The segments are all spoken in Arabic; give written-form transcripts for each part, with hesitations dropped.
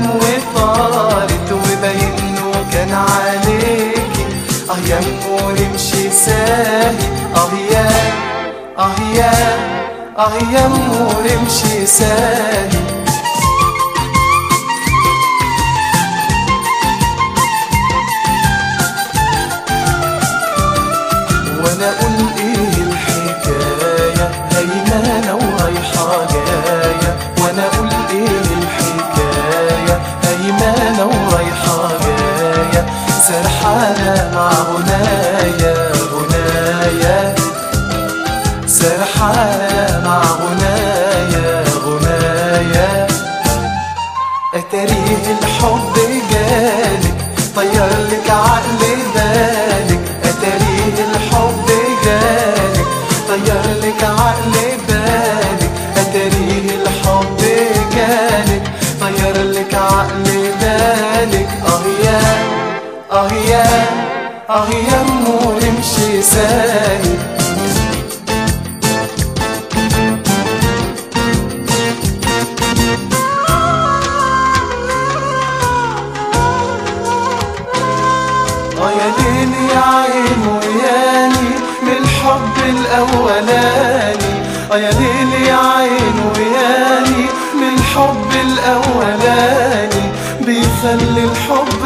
كلام وطارت وبينه كان عليكي. يا أمو نمشي ساهي يا أمو نمشي ساهي. وانا اقول ايه الحكاية هيمانة ورايحة جاية، وانا اقول ايه الحكاية هيمانة ورايحة جاية، سرحانة مع غنايا غنايا، سرحانة مع غنايا غنايا. اتاريه الحب جالك طير لك عقل بالك، اتاريه الحب جالك طير لك عقل بالك، اتاريه الحب جالك طير لك عقل بالك. يا أمو نمشي ساهي. يا ليل يا عين وياني من الحب الأولاني، يا ليل يا عين وياني من الحب الأولاني، بيخلي الحب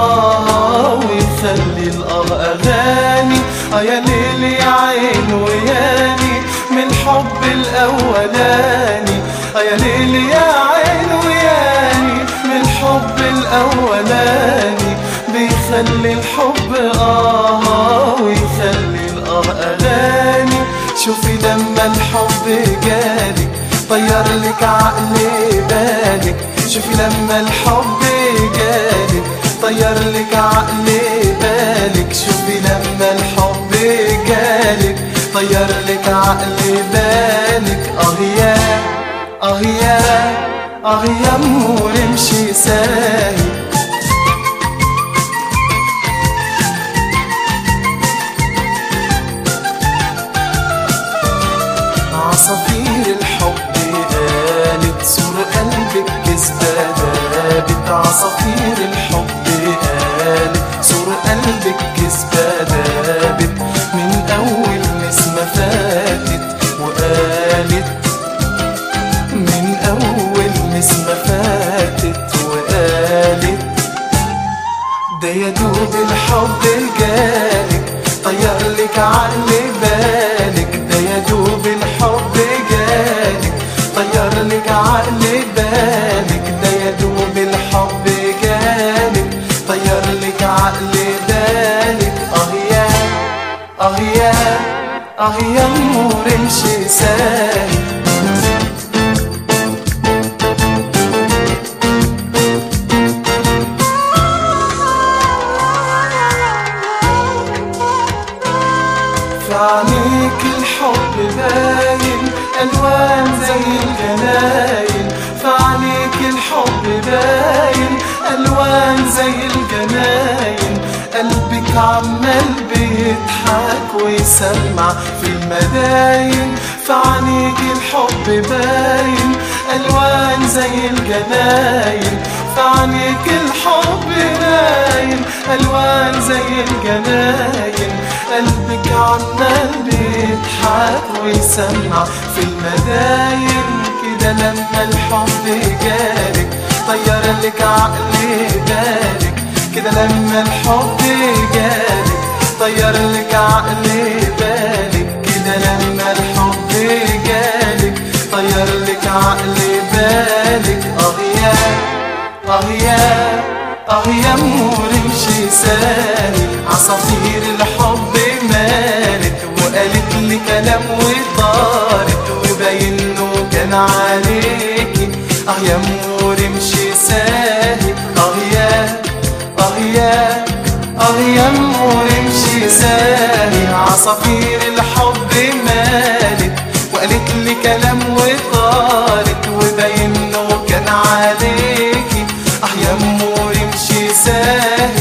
ويخلي أغاني. يا ليل يا عين وياني من الحب الأولاني، يا ليل يا عين وياني من الحب الأولاني، بيخلي الحب ويخلي الأغاني. شوفي لما الحب جالك طير لك عقل بالك، شوفي لما الحب جالك طير لك عقل بالك، شوفي لما الحب جالك طير لك عقل بالك. يا أمو نمشي ساهي. عصافير الحب قالت سور قلبك كذبة دابت، عصافير الحب قالت سور قلبك كذبة دابت، من أول نسمة فاتت وقالت، من أول نسمة فاتت وقالت، ده يدوب الحب جالك طير لك عقل بالك، ده يدوب الحب جالك طير لك عقل بالك، ده يدوب الحب جالك طير لك عقل بالك. يا أمو نمشي ساهي. في عينيك الحب باين ألوان زي الجناين، في عينيك الحب باين ألوان زي الجناين، قلبك عمال بيضحك ويسمع في المداين، في عينيك الحب باين ألوان زي الجناين، في عينيك الحب باين ألوان زي الجناين، قلبك عمال بيضحك ويسمع في المداين. كده لما الحب جالك طير لك عقل بالك، كده لما الحب جالك طير لك عقل بالك، كده لما الحب جالك طير لك عقل بالك. يا أمو نمشي ساهي. عصافير الحب مالت وقالت لي كلام وطارت وباينه كان عليكي. يا أمو نمشي ساهي. يا أمو نمشي ساهي. عصافير الحب مالت وقالت لي كلام وطارت وباينه كان عليكي. يا أمو نمشي ساهي.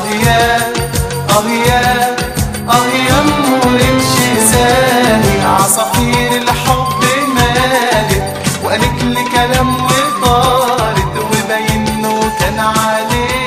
يا أمو نمشي ساهي. عصافير الحب مالت وقالت لي كلام وطارت وباينه كان عليه